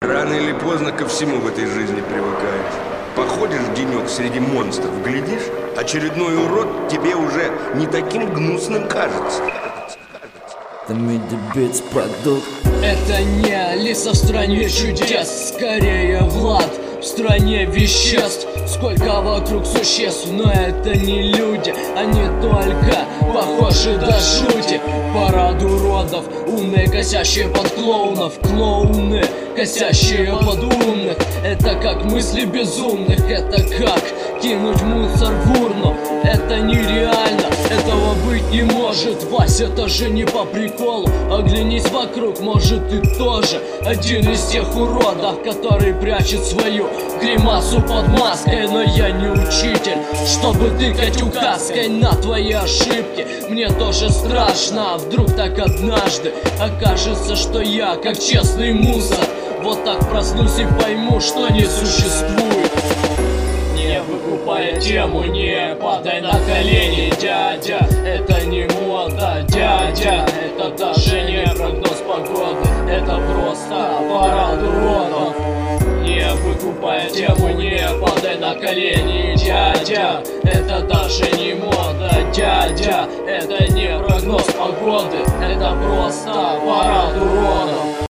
Рано или поздно ко всему в этой жизни привыкаешь. Походишь денек среди монстров, глядишь, очередной урод тебе уже не таким гнусным кажется. Продукт. Это не Алиса в стране чудес, скорее Влад в стране веществ. Сколько вокруг существ, но это не люди, они только похожи до жути. Парад уродов, умные косящие под клоунов, клоуны косящие под умных. Это как мысли безумных, это как кинуть мусор в урну. Это нереально, этого быть не может. Вась, это же не по приколу. Оглянись вокруг, может ты тоже один из тех уродов, который прячет свою гримасу под маской. Но я не учитель, чтобы тыкать указкой на твои ошибки. Мне тоже страшно, а вдруг так однажды окажется, что я как честный мусор. Вот так проснусь и пойму, что не существует. Не выкупая тему, не падай на колени, дядя. Это не мода, дядя. Это даже не прогноз погоды, это просто парад уродов. Не выкупая тему, не падай на колени, дядя. Это даже не мода, дядя. Это не прогноз погоды, это просто парад уродов.